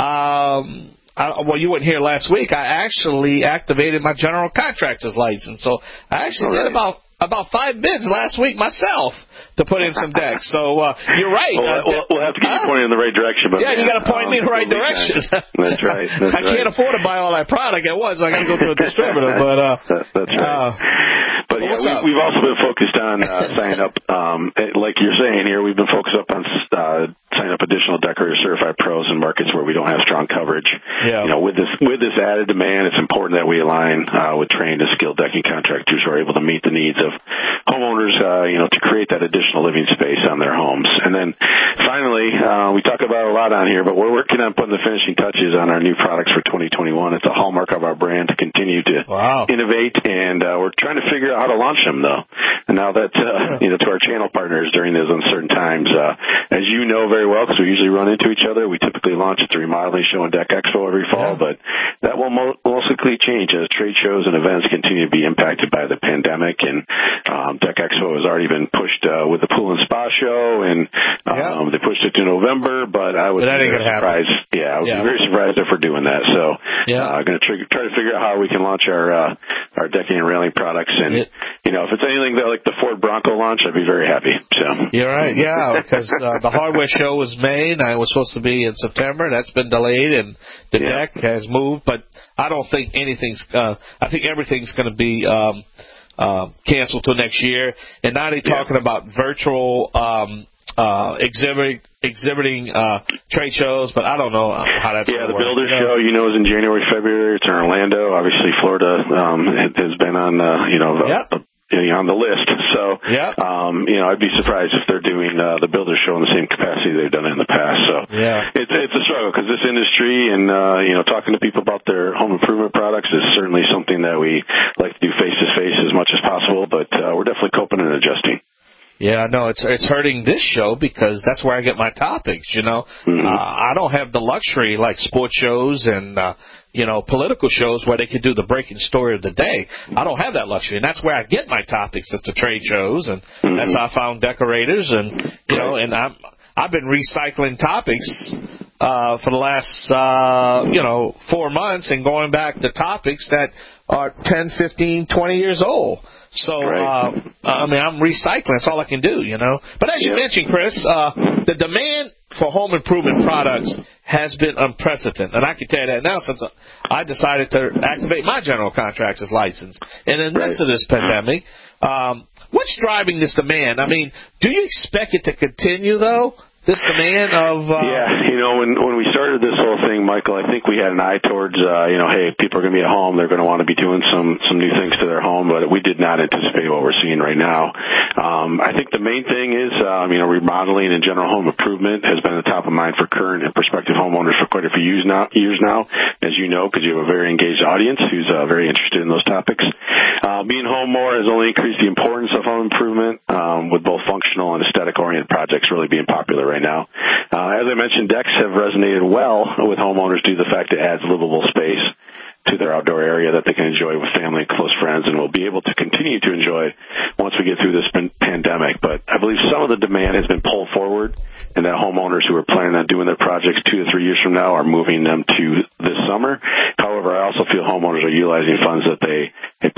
um, I, well, you weren't here last week. I actually activated my general contractor's license. So I actually right. did about about five bids last week myself to put in some decks. So uh, you're right. Well, uh, we'll, we'll have to get uh, you pointed in the right direction. But yeah, man, you got to point um, me in the right direction. That's right. That's I can't right. afford to buy all that product at once. So I got to go through a distributor. But uh, that, that's right. Uh, but yeah, we, we've also been focused on uh, signing up, um, like you're saying here, we've been focused up on uh, signing up additional decorator certified pros in markets where we don't have strong coverage. Yeah. You know, with this with this added demand, it's important that we align uh, with trained and skilled decking contractors who are able to meet the needs of homeowners, uh, you know, to create that additional living space on their homes. And then finally, uh, we talk about it a lot on here, but we're working on putting the finishing touches on our new products for twenty twenty-one. It's a hallmark of our brand to continue to wow. innovate, and uh, we're trying to figure out how to launch them, though. And now that, uh, you know, to our channel partners during those uncertain times, uh, as you know very well, because we usually run into each other, we typically launch at the Remodeling Show and Deck Expo every fall, yeah. but that will mo- most likely change as trade shows and events continue to be impacted by the pandemic. And um, Deck Expo has already been pushed uh, with the Pool and Spa Show, and um, yeah. they pushed it to November, but I would but be very surprised. Happen. Yeah, I would yeah. be very surprised if we're doing that. So yeah. uh, I'm going to tr- try to figure out how we can launch our uh, our decking and railing products. And, it, you know, if it's anything that, like the Ford Bronco launch, I'd be very happy. So You're right, yeah, because uh, the hardware show was May, and it was supposed to be in September. That's been delayed, and the yeah. deck has moved, but I don't think anything's, uh, I think everything's going to be um, uh, canceled till next year. And now they're talking yeah. about virtual um, uh, exhibit, exhibiting uh, trade shows, but I don't know how that's yeah, going to work. Yeah, the Builder you know? Show, you know, is in January, February. It's in Orlando. Obviously, Florida um, has been on, uh, you know, the, yep. the on the list. So, yeah. um, you know, I'd be surprised if they're doing uh, the Builder Show in the same capacity they've done it in the past. So, yeah. it's, it's a struggle because this industry and, uh, you know, talking to people about their home improvement products is certainly something that we like to do face-to-face as much as possible, but uh, we're definitely coping and adjusting. Yeah, no, it's it's hurting this show because that's where I get my topics, you know. Mm-hmm. Uh, I don't have the luxury like sports shows and, uh, you know, political shows where they can do the breaking story of the day. I don't have that luxury, and that's where I get my topics at the trade shows, and mm-hmm. that's how I found decorators, and, you know, and I'm, I've been recycling topics uh, for the last, uh, you know, four months and going back to topics that are ten, fifteen, twenty years old. So, uh, I mean, I'm recycling. That's all I can do, you know. But as you yep. mentioned, Chris, uh, the demand for home improvement products has been unprecedented. And I can tell you that now since I decided to activate my general contractor's license. And in the midst of this pandemic, um, what's driving this demand? I mean, do you expect it to continue, though? This demand of uh, yeah, you know, when when we started this whole thing, Michael, I think we had an eye towards uh, you know, hey, people are going to be at home, they're going to want to be doing some some new things to their home, but we did not anticipate what we're seeing right now. Um, I think the main thing is um, you know, remodeling and general home improvement has been the top of mind for current and prospective homeowners for quite a few years now. Years now, as you know, because you have a very engaged audience who's uh, very interested in those topics. Uh, being home more has only increased the importance of home improvement, um, with both functional and aesthetic-oriented projects really being popular right now. Uh, as I mentioned, decks have resonated well with homeowners due to the fact it adds livable space to their outdoor area that they can enjoy with family and close friends, and will be able to continue to enjoy once we get through this pandemic. But I believe some of the demand has been pulled forward, and that homeowners who are planning on doing their projects two to three years from now are moving them to this summer. However, I also feel homeowners are utilizing funds that they had planned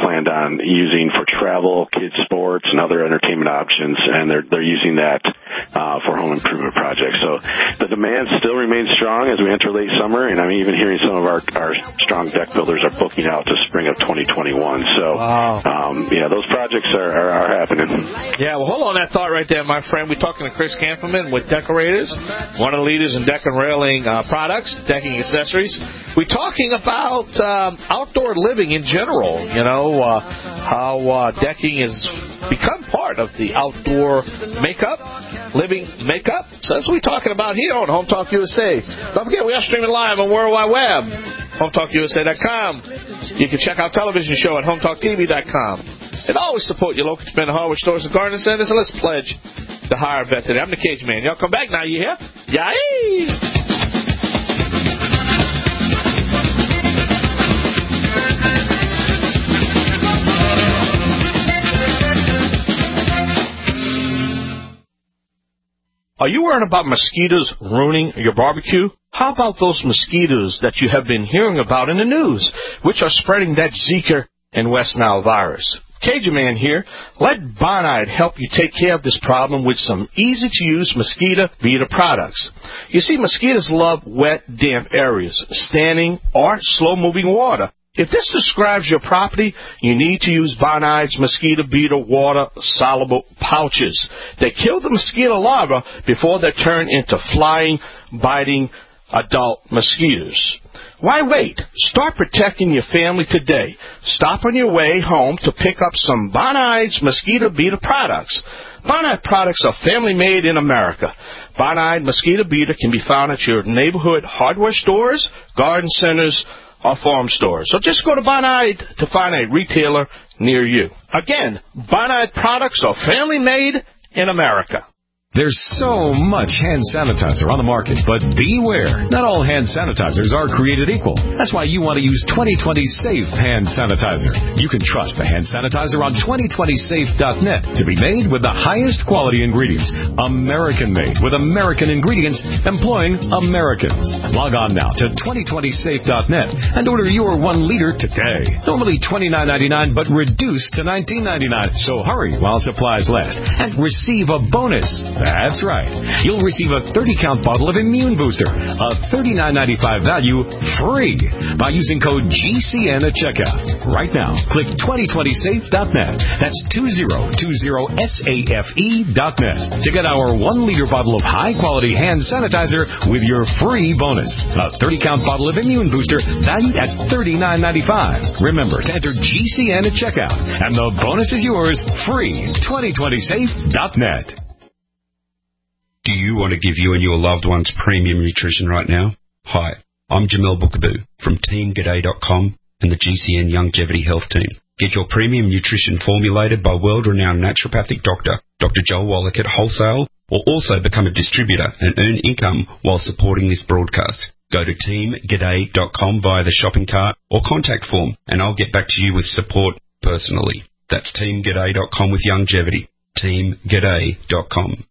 planned on using for travel, kids sports, and other entertainment options, and they're they're using that uh, for home improvement projects. So the demand still remains strong as we enter late summer, and I'm even hearing some of our, our strong deck builders are booking out to spring of twenty twenty-one. So, wow. um, yeah, those projects are, are, are happening. Yeah, well, hold on that thought right there, my friend. We're talking to Chris Camperman with Decorators, one of the leaders in deck and railing uh, products, decking accessories. We're talking about um, outdoor living in general, you know, uh, how uh, decking has become part of the outdoor makeup, living makeup. So that's what we're talking about here on Home Talk U S A. Don't forget, we are streaming live on World Wide Web, home talk u s a dot com. You can check out television show at home talk t v dot com. And always support your local independent hardware stores and garden centers. And let's pledge to hire a vet today. I'm the Cage Man. Y'all come back now, you hear? Yay! Are you worrying about mosquitoes ruining your barbecue? How about those mosquitoes that you have been hearing about in the news, which are spreading that Zika and West Nile virus? Cajun Man here. Let Bonide help you take care of this problem with some easy-to-use mosquito beater products. You see, mosquitoes love wet, damp areas, standing or slow-moving water. If this describes your property, you need to use Bonide's mosquito beater water soluble pouches. They kill the mosquito larvae before they turn into flying, biting adult mosquitoes. Why wait? Start protecting your family today. Stop on your way home to pick up some Bonide's mosquito beater products. Bonide products are family-made in America. Bonide mosquito beater can be found at your neighborhood hardware stores, garden centers, or farm stores. So just go to Bonide to find a retailer near you. Again, Bonide products are family-made in America. There's so much hand sanitizer on the market, but beware. Not all hand sanitizers are created equal. That's why you want to use twenty twenty Safe Hand Sanitizer. You can trust the hand sanitizer on twenty twenty safe dot net to be made with the highest quality ingredients. American-made with American ingredients employing Americans. Log on now to twenty twenty safe dot net and order your one liter today. Normally twenty-nine ninety-nine, but reduced to nineteen ninety-nine. So hurry while supplies last and receive a bonus. That's right. You'll receive a thirty count bottle of Immune Booster, a thirty-nine ninety-five value, free by using code G C N at checkout. Right now, click twenty twenty safe dot net. That's twenty twenty safe dot net to get our one liter bottle of high-quality hand sanitizer with your free bonus. A thirty count bottle of Immune Booster valued at thirty-nine ninety-five. Remember to enter G C N at checkout, and the bonus is yours free. twenty twenty safe dot net. Do you want to give you and your loved ones premium nutrition right now? Hi, I'm Jamel Bookaboo from Team G'day dot com and the G C N Longevity Health Team. Get your premium nutrition formulated by world-renowned naturopathic doctor, Doctor Joel Wallach at wholesale, or also become a distributor and earn income while supporting this broadcast. Go to Team G'day dot com via the shopping cart or contact form, and I'll get back to you with support personally. That's Team G'day dot com with longevity. Team G'day dot com.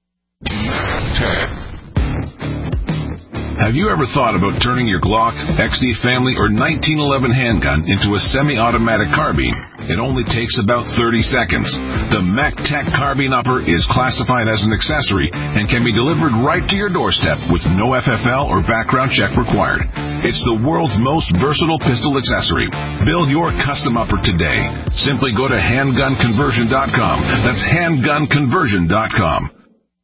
Have you ever thought about turning your Glock, X D Family, or nineteen eleven handgun into a semi-automatic carbine? It only takes about thirty seconds. The MacTac Carbine Upper is classified as an accessory and can be delivered right to your doorstep with no F F L or background check required. It's the world's most versatile pistol accessory. Build your custom upper today. Simply go to handgun conversion dot com. That's handgun conversion dot com.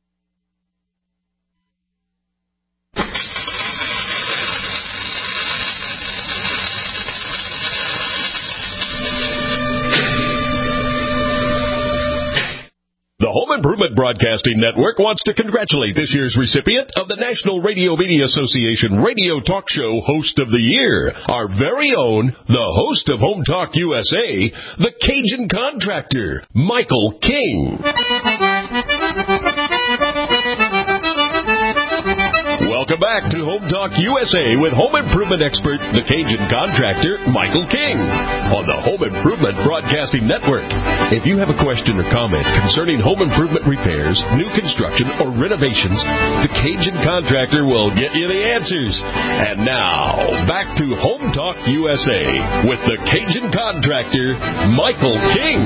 The Home Improvement Broadcasting Network wants to congratulate this year's recipient of the National Radio Media Association Radio Talk Show Host of the Year, our very own, the host of Home Talk U S A, the Cajun Contractor, Michael King. Welcome back to Home Talk U S A with home improvement expert, the Cajun contractor, Michael King, on the Home Improvement Broadcasting Network. If you have a question or comment concerning home improvement repairs, new construction, or renovations, the Cajun contractor will get you the answers. And now, back to Home Talk U S A with the Cajun contractor, Michael King.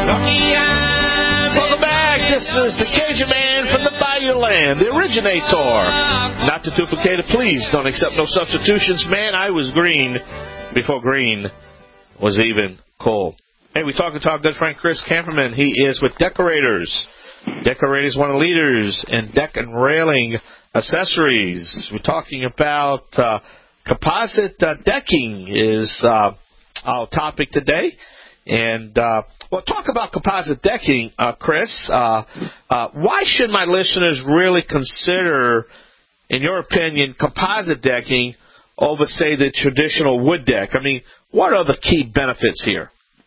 Welcome back. This is the Cajun Man from the Bayou Land, the originator. Not to duplicate it, please don't accept no substitutions. Man, I was green before green was even cool. Hey, we talking to our good friend Chris Camperman. He is with Decorators. Decorators, one of the leaders in deck and railing accessories. We're talking about uh, composite uh, decking is uh, our topic today. And, uh, well, talk about composite decking, uh, Chris. Uh, uh, why should my listeners really consider, in your opinion, composite decking over, say, the traditional wood deck? I mean, what are the key benefits here?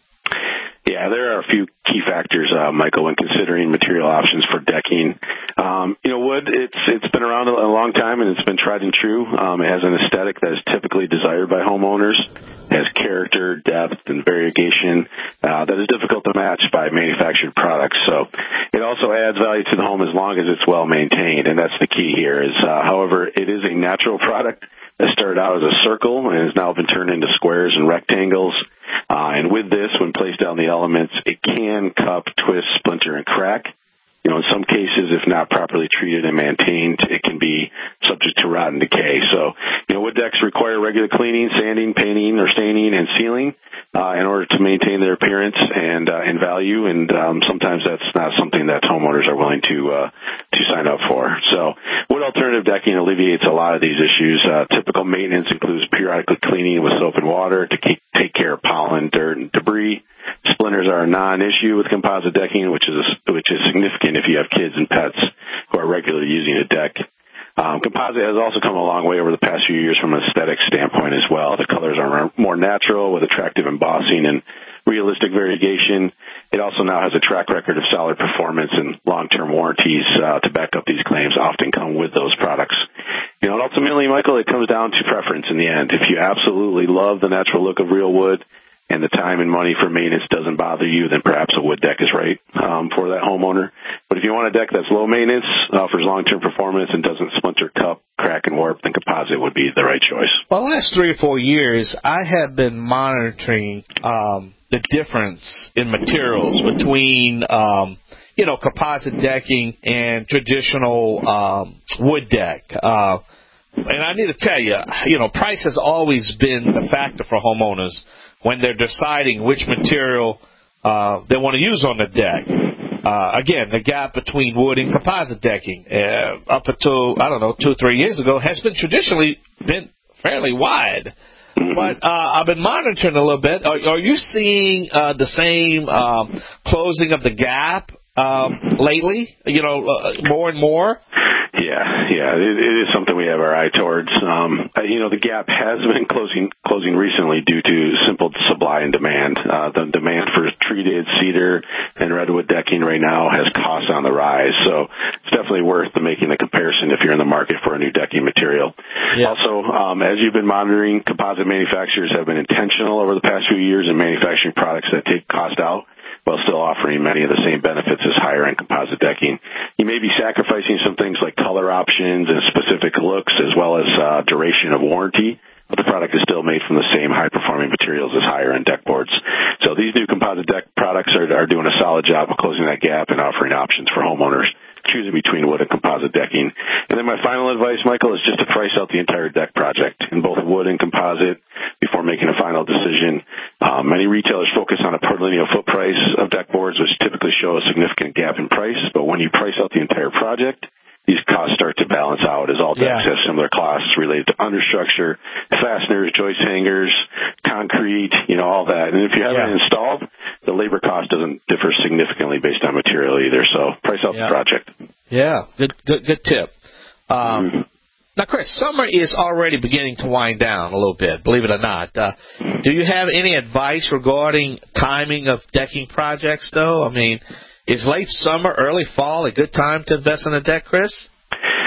Yeah, there are a few key factors, uh, Michael, when considering material options for decking. Um, you know, wood, it's it's been around a, a long time, and it's been tried and true. Um, it has an aesthetic that is typically desired by homeowners. It has character, depth, and variegation uh, that is difficult to match by manufactured products. So it also adds value to the home as long as it's well maintained, and that's the key here. Is uh, however, it is a natural product that started out as a circle and has now been turned into squares and rectangles. Uh, and with this, when placed down the elements, it can cup, twist, splinter, and crack. You know, in some cases, if not properly treated and maintained, it can be subject to rot and decay. So, you know, wood decks require regular cleaning, sanding, painting, or staining, and sealing uh, in order to maintain their appearance and uh, and value. And um, sometimes that's not something that homeowners are willing to uh, to sign up for. So, wood alternative decking alleviates a lot of these issues. Uh, typical maintenance includes periodically cleaning with soap and water to keep, take care of pollen, dirt, and debris. Splinters are a non-issue with composite decking, which is which is significant if you have kids and pets who are regularly using a deck. Um, composite has also come a long way over the past few years from an aesthetic standpoint as well. The colors are more natural with attractive embossing and realistic variegation. It also now has a track record of solid performance, and long-term warranties uh, to back up these claims often come with those products. You know, and ultimately, Michael, it comes down to preference in the end. If you absolutely love the natural look of real wood, and the time and money for maintenance doesn't bother you, then perhaps a wood deck is right um, for that homeowner. But if you want a deck that's low maintenance, offers long-term performance, and doesn't splinter, cup, crack, and warp, then composite would be the right choice. Well, the last three or four years, I have been monitoring um, the difference in materials between, um, you know, composite decking and traditional um, wood deck. Uh, and I need to tell you, you know, price has always been a factor for homeowners when they're deciding which material uh, they want to use on the deck. Uh, again, the gap between wood and composite decking, uh, up until, I don't know, two or three years ago, has been traditionally been fairly wide. But uh, I've been monitoring a little bit. Are, are you seeing uh, the same um, closing of the gap um, lately, you know, uh, more and more? Yeah, yeah, it, it is something we have our eye towards. Um, you know, the gap has been closing closing recently due to simple supply and demand. Uh, the demand for treated cedar and redwood decking right now has costs on the rise, so it's definitely worth making the comparison if you're in the market for a new decking material. Yeah. Also, um, as you've been monitoring, composite manufacturers have been intentional over the past few years in manufacturing products that take cost out while still offering many of the same benefits as higher-end composite decking. You may be sacrificing some things like color options and specific looks as well as uh, duration of warranty, but the product is still made from the same high-performing materials as higher-end deck boards. So these new composite deck products are, are doing a solid job of closing that gap and offering options for homeowners choosing between wood and composite decking. And then my final advice, Michael, is just to price out the entire deck project in both wood and composite before making a final decision. Um, many retailers focus on a per lineal foot price of deck boards, which typically show a significant gap in price. But when you price out the entire project, these costs start to balance out as all decks yeah. have similar costs related to understructure, fasteners, joist hangers, concrete, you know, all that. And if you have yeah. it installed, the labor cost doesn't differ significantly based on material either. So price out yeah. the project. Yeah, good good, good tip. Um, mm-hmm. Now, Chris, summer is already beginning to wind down a little bit, believe it or not. Uh, do you have any advice regarding timing of decking projects, though? I mean, is late summer, early fall a good time to invest in a deck, Chris? Yeah,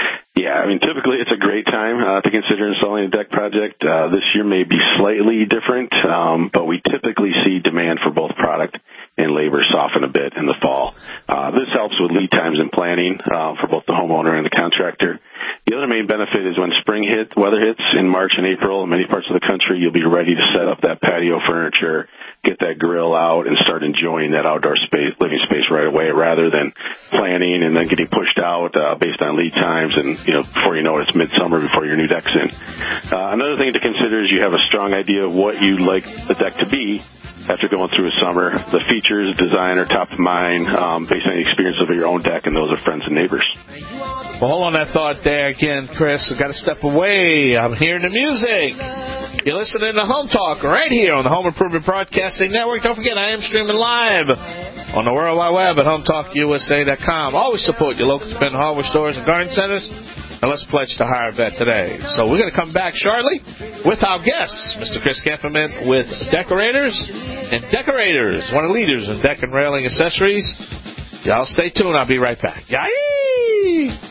Yeah, I mean, typically it's a great time uh, to consider installing a deck project. Uh, this year may be slightly different, um, but we typically see demand for both product and labor soften a bit in the fall. Uh, this helps with lead times and planning uh, for both the homeowner and the contractor. The other main benefit is when spring hit, weather hits in March and April in many parts of the country, you'll be ready to set up that patio furniture, get that grill out, and start enjoying that outdoor space, living space right away, rather than planning and then getting pushed out uh, based on lead times, and you know before you know it, it's midsummer before your new deck's in. Uh, another thing to consider is you have a strong idea of what you'd like the deck to be after going through a summer. The features, design are top of mind um, based on the experience of your own deck and those of friends and neighbors. Well, hold on that thought there again, Chris. I've got to step away. I'm hearing the music. You're listening to Home Talk right here on the Home Improvement Broadcasting Network. Don't forget, I am streaming live on the World Wide Web at home talk u s a dot com. Always support your local independent hardware stores and garden centers. And let's pledge to hire a vet today. So we're going to come back shortly with our guests, Mister Chris Kamperman with Decorators and Decorators, one of the leaders in deck and railing accessories. Y'all stay tuned. I'll be right back. Yay!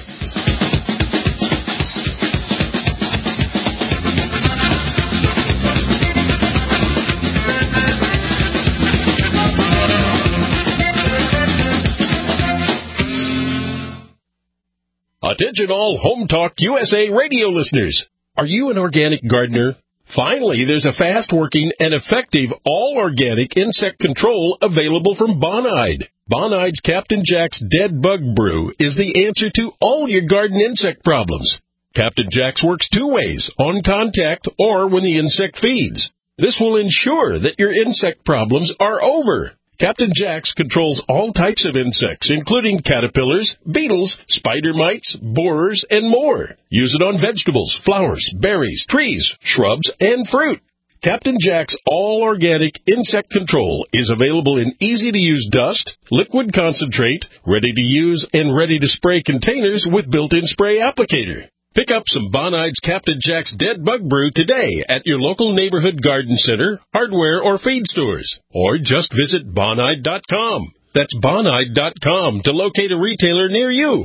Attention all Home Talk U S A radio listeners. Are you an organic gardener? Finally, there's a fast-working and effective all-organic insect control available from Bonide. Bonide's Captain Jack's Dead Bug Brew is the answer to all your garden insect problems. Captain Jack's works two ways, on contact or when the insect feeds. This will ensure that your insect problems are over. Captain Jack's controls all types of insects, including caterpillars, beetles, spider mites, borers, and more. Use it on vegetables, flowers, berries, trees, shrubs, and fruit. Captain Jack's all-organic insect control is available in easy-to-use dust, liquid concentrate, ready-to-use and ready-to-spray containers with built-in spray applicator. Pick up some Bonide's Captain Jack's Dead Bug Brew today at your local neighborhood garden center, hardware, or feed stores. Or just visit bonide dot com. That's bonide dot com to locate a retailer near you.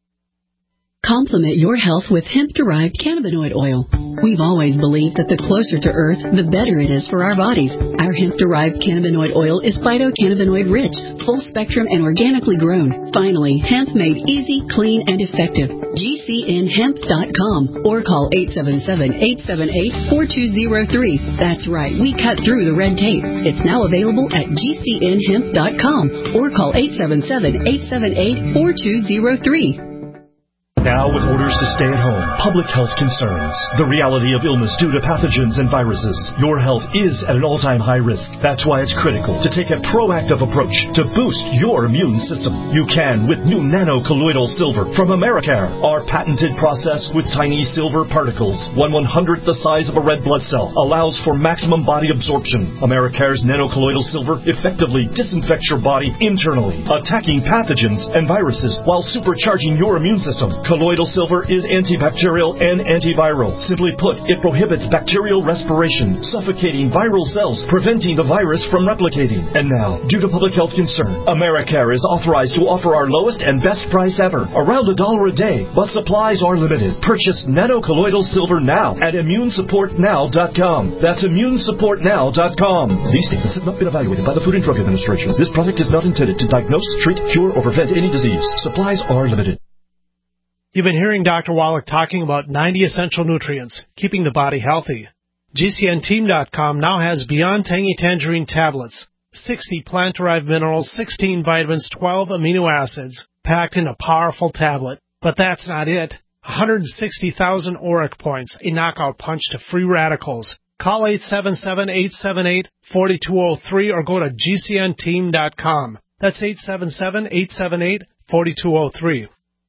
Complement your health with hemp-derived cannabinoid oil. We've always believed that the closer to Earth, the better it is for our bodies. Our hemp-derived cannabinoid oil is phytocannabinoid-rich, full-spectrum, and organically grown. Finally, hemp made easy, clean, and effective. G C N hemp dot com or call eight seven seven, eight seven eight, four two zero three. That's right, we cut through the red tape. It's now available at G C N hemp dot com or call eight seven seven, eight seven eight, four two zero three. Now, with orders to stay at home, public health concerns, the reality of illness due to pathogens and viruses, your health is at an all-time high risk. That's why it's critical to take a proactive approach to boost your immune system. You can with new nano-colloidal silver from Americare. Our patented process with tiny silver particles, one one-hundredth the size of a red blood cell, allows for maximum body absorption. Americare's nano-colloidal silver effectively disinfects your body internally, attacking pathogens and viruses while supercharging your immune system. Colloidal silver is antibacterial and antiviral. Simply put, it prohibits bacterial respiration, suffocating viral cells, preventing the virus from replicating. And now, due to public health concern, Americare is authorized to offer our lowest and best price ever, around a dollar a day, but supplies are limited. Purchase nano-colloidal silver now at immune support now dot com. That's immune support now dot com. These statements have not been evaluated by the Food and Drug Administration. This product is not intended to diagnose, treat, cure, or prevent any disease. Supplies are limited. You've been hearing Doctor Wallach talking about ninety essential nutrients, keeping the body healthy. G C N team dot com now has Beyond Tangy Tangerine tablets, sixty plant-derived minerals, sixteen vitamins, twelve amino acids, packed in a powerful tablet. But that's not it. one hundred sixty thousand auric points, a knockout punch to free radicals. Call eight seven seven, eight seven eight, four two zero three or go to G C N team dot com. That's eight seven seven, eight seven eight, four two zero three.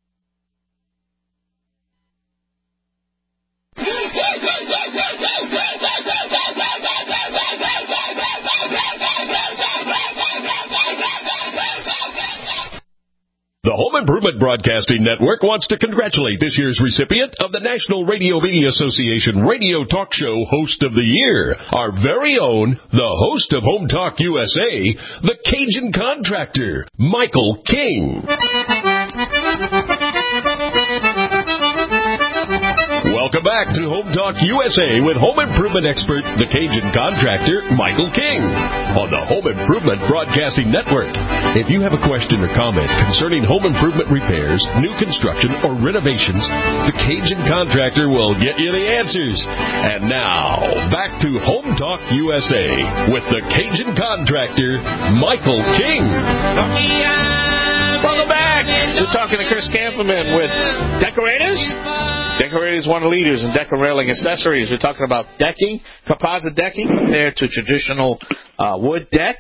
The Home Improvement Broadcasting Network wants to congratulate this year's recipient of the National Radio Media Association Radio Talk Show Host of the Year, our very own, the host of Home Talk U S A, the Cajun Contractor, Michael King. Welcome back to Home Talk U S A with home improvement expert, the Cajun contractor, Michael King, on the Home Improvement Broadcasting Network. If you have a question or comment concerning home improvement repairs, new construction, or renovations, the Cajun contractor will get you the answers. And now, back to Home Talk U S A with the Cajun contractor, Michael King. Welcome back. We're talking to Chris Camperman with Decorators. Decorators, one of the leaders in deck and railing accessories. We're talking about decking, composite decking compared to traditional uh, wood deck.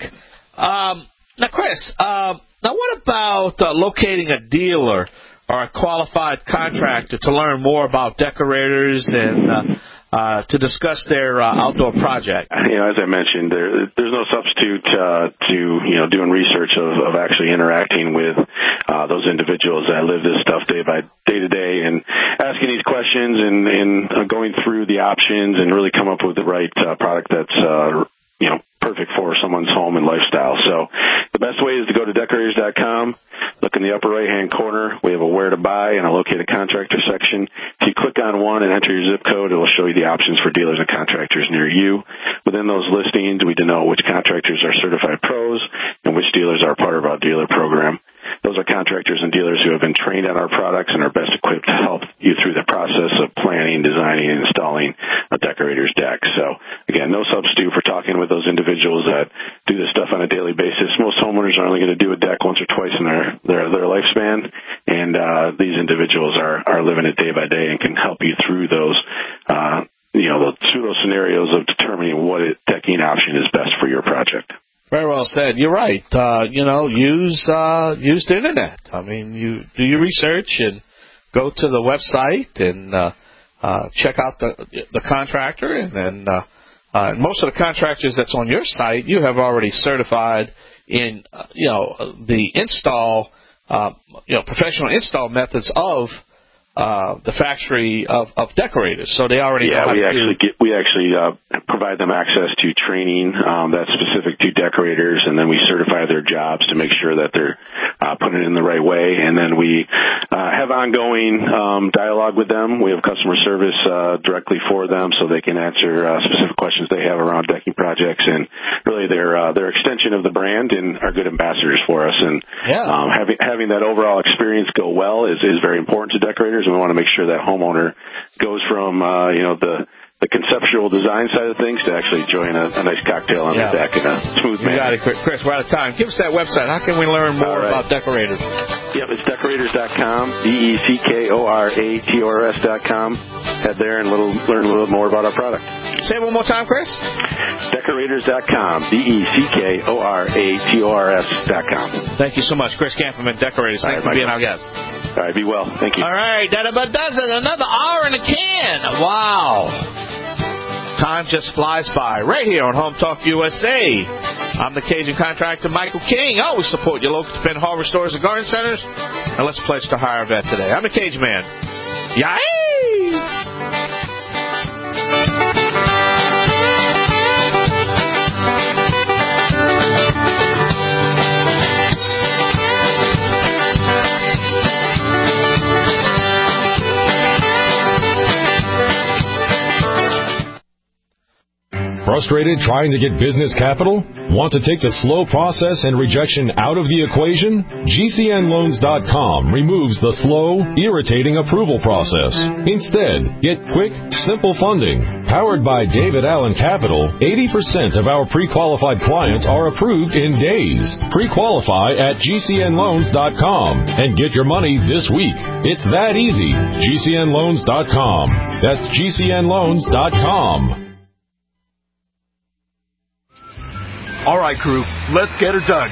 Um, now, Chris, uh, now what about uh, locating a dealer or a qualified contractor to learn more about Decorators and uh, uh, to discuss their uh, outdoor project? You know, as I mentioned, there, there's no substitute uh, to, you know, doing research of, of actually interacting with uh, those individuals that live this stuff day by day to day and asking these questions and, and uh, going through the options and really come up with the right uh, product that's, uh, you know, perfect for someone's home and lifestyle. So the best way is to go to decorators dot com. Look in the upper right-hand corner. We have a where to buy and a locate a contractor section. If you click on one and enter your zip code, it will show you the options for dealers and contractors near you. Within those listings, we denote which contractors are certified pros and which dealers are part of our dealer program. Those are contractors and dealers who have been trained on our products and are best equipped to help you through the process of planning, designing, and installing a Decorator's deck. So, again, no substitute for talking with those individuals that do this stuff on a daily basis. Most homeowners are only going to do a deck once or twice in their, their, their lifespan, and uh, these individuals are, are living it day by day and can help you through those uh, you know, the pseudo scenarios of determining what decking option is best for your project. Very well said. You're right. Uh, you know, use uh, use the internet. I mean, you do your research and go to the website and uh, uh, check out the the contractor. And then uh, uh, most of the contractors that's on your site, you have already certified in uh, you know the install, uh, you know, professional install methods of uh, the factory of, of Decorators. So they already yeah. know how we to actually do. get we actually uh, provide them access to training um, that's specific to Decorators, and then we certify their jobs to make sure that they're uh, putting it in the right way. And then we uh, have ongoing um, dialogue with them. We have customer service uh, directly for them, so they can answer uh, specific questions they have around decking projects. And really, they're uh, they're extension of the brand and are good ambassadors for us. And yeah. um, having having that overall experience go well is is very important to Decorators. And we want to make sure that homeowner goes from uh, you know the the conceptual design side of things to actually enjoying a, a nice cocktail on yeah. the deck in a smooth you manner. Got it, Chris. We're out of time. Give us that website. How can we learn more right. about Decorators? Yep, it's decorators dot com, D E C K O R A T O R S dot com. Head there and little, learn a little more about our product. Say it one more time, Chris. decorators dot com, D E C K O R A T O R S dot com. Thank you so much, Chris Camperman, Decorators. Thanks right, for being our guest. All right, be well. Thank you. All right, that about does it. Another hour in the can. Wow. Time just flies by right here on Home Talk U S A. I'm the Cajun contractor, Michael King. I always support your local dependent hardware stores and garden centers. And let's pledge to hire a vet today. I'm the Cajun man. Yay! Frustrated trying to get business capital? Want to take the slow process and rejection out of the equation? G C N loans dot com removes the slow, irritating approval process. Instead, get quick, simple funding. Powered by David Allen Capital, eighty percent of our pre-qualified clients are approved in days. Pre-qualify at G C N loans dot com and get your money this week. It's that easy. G C N loans dot com. That's G C N loans dot com. All right, crew, let's get her dug.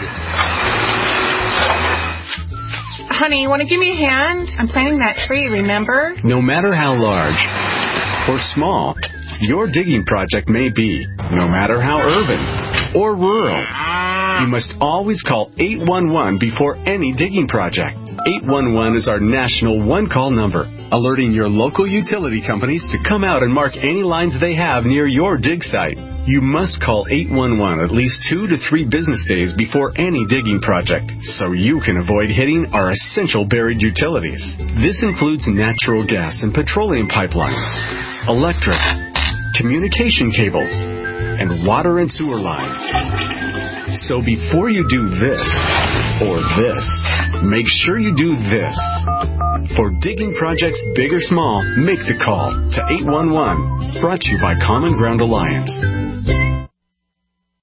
Honey, you want to give me a hand? I'm planting that tree, remember? No matter how large or small your digging project may be, no matter how urban or rural, you must always call eight one one before any digging project. eight one one is our national one-call number, alerting your local utility companies to come out and mark any lines they have near your dig site. You must call eight one one at least two to three business days before any digging project so you can avoid hitting our essential buried utilities. This includes natural gas and petroleum pipelines, electric, communication cables, and water and sewer lines. So before you do this or this, make sure you do this. For digging projects big or small, make the call to eight one one. Brought to you by Common Ground Alliance.